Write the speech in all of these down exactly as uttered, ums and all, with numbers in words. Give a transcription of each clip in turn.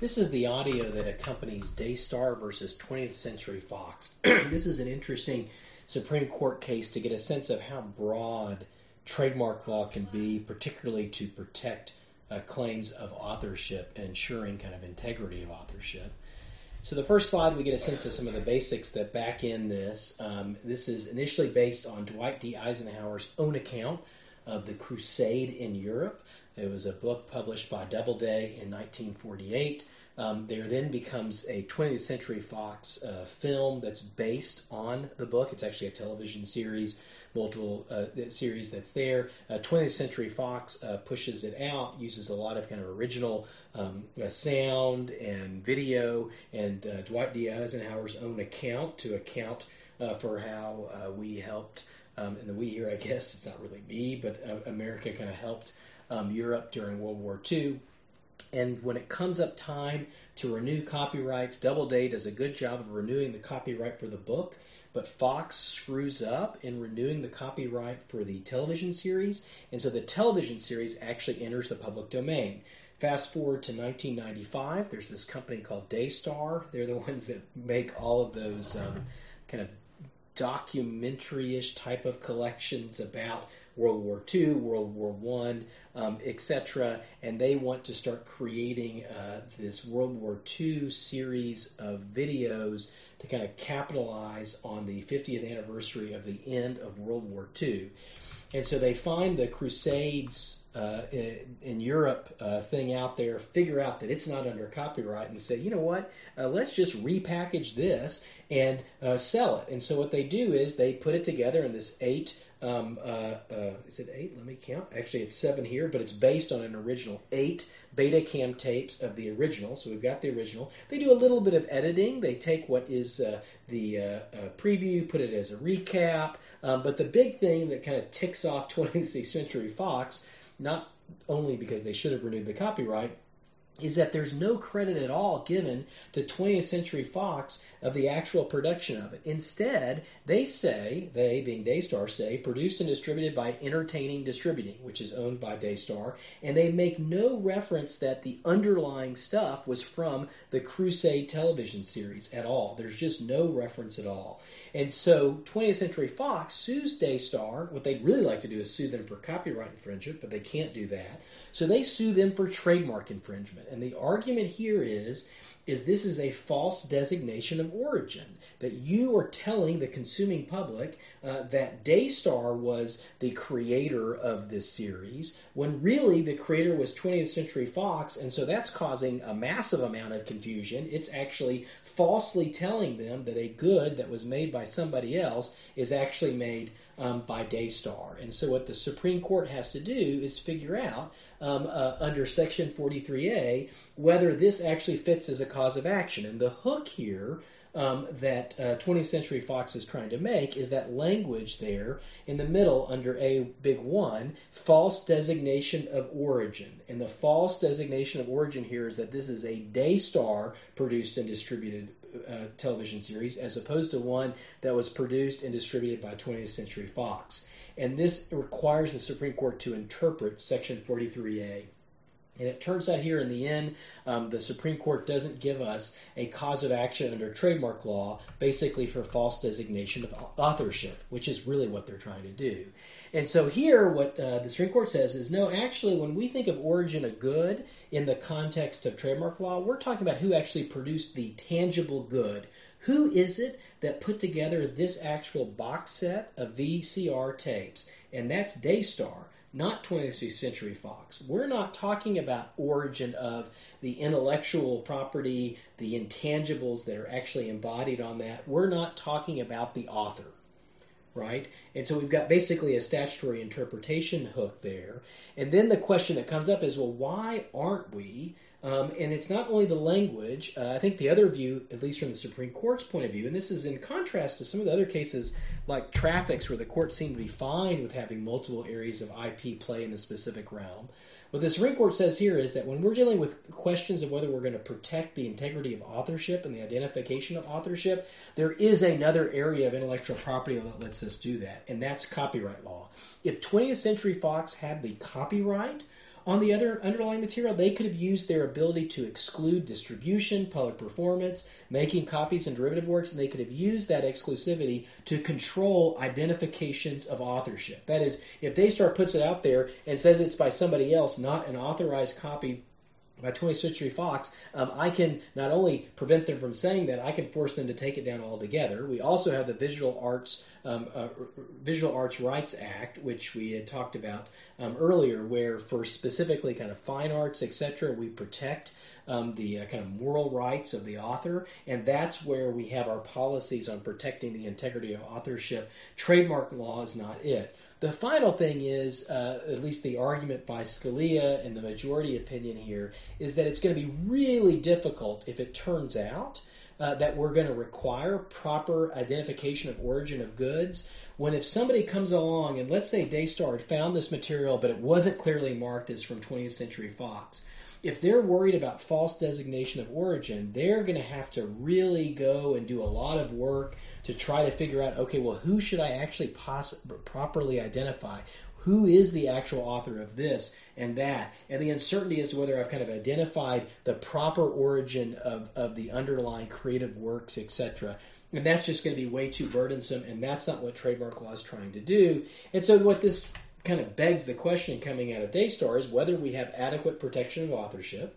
This is the audio that accompanies Daystar versus twentieth Century Fox. This is an interesting Supreme Court case to get a sense of how broad trademark law can be, particularly to protect uh, claims of authorship, ensuring kind of integrity of authorship. So the first slide, we get a sense of some of the basics that back in this. Um, this is initially based on Dwight D. Eisenhower's own account of the Crusade in Europe. It was a book published by Doubleday in nineteen forty-eight. Um, there then becomes a twentieth Century Fox uh, film that's based on the book. It's actually a television series, multiple uh, series that's there. Uh, twentieth Century Fox uh, pushes it out, uses a lot of kind of original um, uh, sound and video, and uh, Dwight D. Eisenhower's own account to account uh, for how uh, we helped, um, and the we here, I guess, it's not really me, but uh, America kind of helped um, Europe during World War Two. And when it comes up time to renew copyrights, Doubleday does a good job of renewing the copyright for the book, but Fox screws up in renewing the copyright for the television series, and so the television series actually enters the public domain. Fast forward to nineteen ninety-five, there's this company called Daystar. They're the ones that make all of those um, kind of documentary-ish type of collections about World War Two, World War One, um, et cetera, and they want to start creating uh, this World War Two series of videos to kind of capitalize on the fiftieth anniversary of the end of World War Two. And so they find the Crusades uh, in, in Europe uh, thing out there, figure out that it's not under copyright, and say, you know what, uh, let's just repackage this and uh, sell it. And so what they do is they put it together in this eight Um, uh, uh, is it eight? Let me count. Actually, it's seven here, but it's based on an original eight Betacam tapes of the original. So we've got the original. They do a little bit of editing. They take what is uh, the uh, uh, preview, put it as a recap. Um, but the big thing that kind of ticks off twentieth Century Fox, not only because they should have renewed the copyright, is that there's no credit at all given to twentieth Century Fox of the actual production of it. Instead, they say, they being Daystar say, produced and distributed by Entertaining Distributing, which is owned by Daystar, and they make no reference that the underlying stuff was from the Crusade television series at all. There's just no reference at all. And so twentieth Century Fox sues Daystar. What they'd really like to do is sue them for copyright infringement, but they can't do that. So they sue them for trademark infringement. And the argument here is, is this is a false designation of origin, that you are telling the consuming public uh, that Daystar was the creator of this series, when really the creator was twentieth Century Fox, and so that's causing a massive amount of confusion. It's actually falsely telling them that a good that was made by somebody else is actually made um, by Daystar. And so what the Supreme Court has to do is figure out um, uh, under Section forty-three A whether this actually fits as a cause of action. And the hook here um, that uh, twentieth Century Fox is trying to make is that language there in the middle under A big one, false designation of origin. And the false designation of origin here is that this is a Daystar produced and distributed uh, television series as opposed to one that was produced and distributed by twentieth Century Fox. And this requires the Supreme Court to interpret Section forty-three A. And it turns out here in the end, um, the Supreme Court doesn't give us a cause of action under trademark law, basically for false designation of authorship, which is really what they're trying to do. And so here what uh, the Supreme Court says is, no, actually, when we think of origin of good in the context of trademark law, we're talking about who actually produced the tangible good. Who is it that put together this actual box set of V C R tapes? And that's Daystar, not twentieth Century Fox. We're not talking about origin of the intellectual property, the intangibles that are actually embodied on that. We're not talking about the author, right? And so we've got basically a statutory interpretation hook there. And then the question that comes up is, well, why aren't we? Um, and it's not only the language. Uh, I think the other view, at least from the Supreme Court's point of view, and this is in contrast to some of the other cases like Traffics, where the court seemed to be fine with having multiple areas of I P play in the specific realm. What the Supreme Court says here is that when we're dealing with questions of whether we're going to protect the integrity of authorship and the identification of authorship, there is another area of intellectual property that lets us do that, and that's copyright law. If twentieth Century Fox had the copyright on the other underlying material, they could have used their ability to exclude distribution, public performance, making copies and derivative works, and they could have used that exclusivity to control identifications of authorship. That is, if Daystar puts it out there and says it's by somebody else, not an authorized copy by twentieth Century Fox, um, I can not only prevent them from saying that, I can force them to take it down altogether. We also have the Visual Arts um, uh, Visual Arts Rights Act, which we had talked about um, earlier, where for specifically kind of fine arts, et cetera, we protect um, the uh, kind of moral rights of the author, and that's where we have our policies on protecting the integrity of authorship. Trademark law is not it. The final thing is, uh, at least the argument by Scalia and the majority opinion here, is that it's going to be really difficult if it turns out uh, that we're going to require proper identification of origin of goods, when if somebody comes along and let's say Daystar had found this material but it wasn't clearly marked as from twentieth Century Fox. If they're worried about false designation of origin, they're going to have to really go and do a lot of work to try to figure out, okay, well, who should I actually poss- properly identify? Who is the actual author of this and that? And the uncertainty as to whether I've kind of identified the proper origin of, of the underlying creative works, et cetera. And that's just going to be way too burdensome, and that's not what trademark law is trying to do. And so what this kind of begs the question coming out of Daystar is whether we have adequate protection of authorship.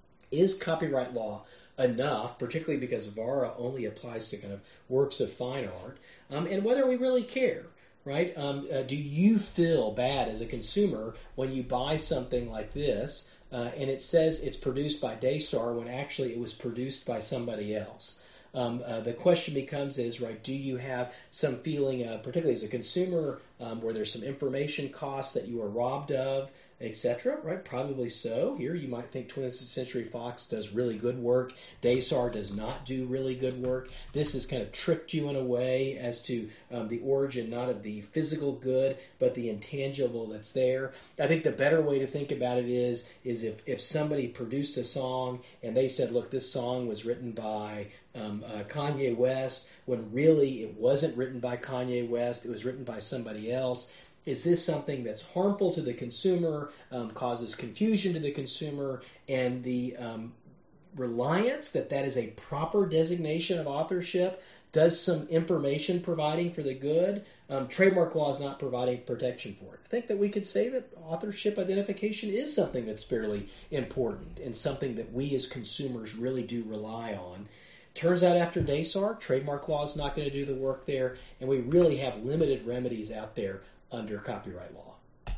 Is copyright law enough, particularly because VARA only applies to kind of works of fine art, um, and whether we really care, right? Um, uh, do you feel bad as a consumer when you buy something like this uh, and it says it's produced by Daystar when actually it was produced by somebody else? Um, uh, the question becomes is, right, do you have some feeling, uh, particularly as a consumer, um, where there's some information costs that you are robbed of, et cetera, right? Probably so. Here you might think twentieth Century Fox does really good work. Daystar does not do really good work. This has kind of tricked you in a way as to um, the origin, not of the physical good, but the intangible that's there. I think the better way to think about it is, is if, if somebody produced a song and they said, look, this song was written by um, uh, Kanye West, when really it wasn't written by Kanye West, it was written by somebody else. Is this something that's harmful to the consumer, um, causes confusion to the consumer, and the um, reliance that that is a proper designation of authorship does some information providing for the good? Um, trademark law is not providing protection for it. I think that we could say that authorship identification is something that's fairly important and something that we as consumers really do rely on. Turns out after Daystar, trademark law is not going to do the work there, and we really have limited remedies out there under copyright law.